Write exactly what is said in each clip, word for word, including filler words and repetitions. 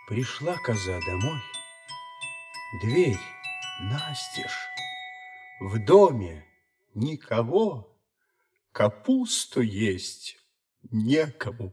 Пришла коза домой, дверь настежь, в доме никого, капусту есть некому.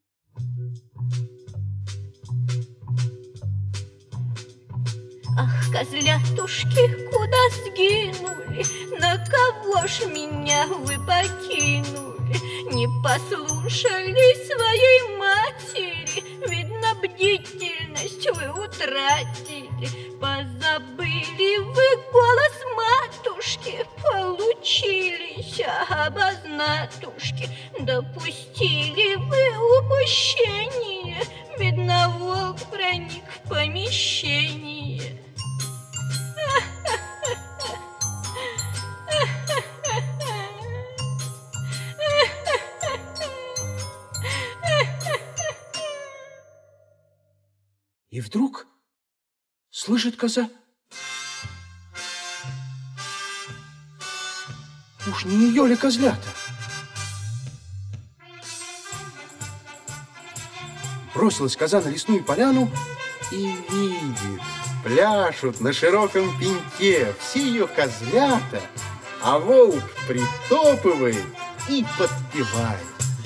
Ах, козлятушки, куда сгинули? На кого ж меня вы покинули? Не послушали своей матери, видно, бдительность вы утратили. Позабыли вы голос матушки, получились обознатушки. Допустили вы упущение, видно, волк проник в помещение. И вдруг слышит коза: уж не ее ли козлята? Бросилась коза на лесную поляну и видит, пляшут на широком пеньке все ее козлята, а волк притопывает и подпевает.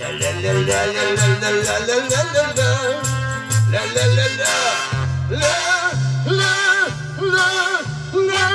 Ля-ля-ля-ля-ля-ля-ля-ля-ля-ля-ля. Ля-ля-ля-ля, ля-ля-ля-ля-ля.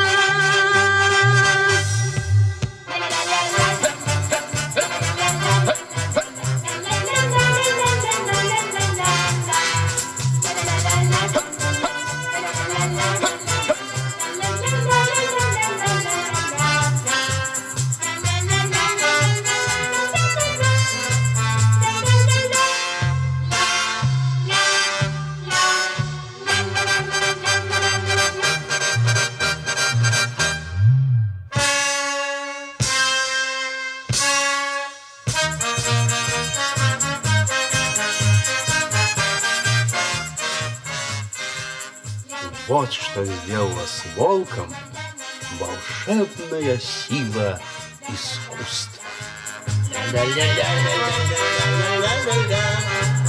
Вот что сделала с волком волшебная сила искусства. Ля-ля-ля-ля-ля-ля-ля-ля-ля.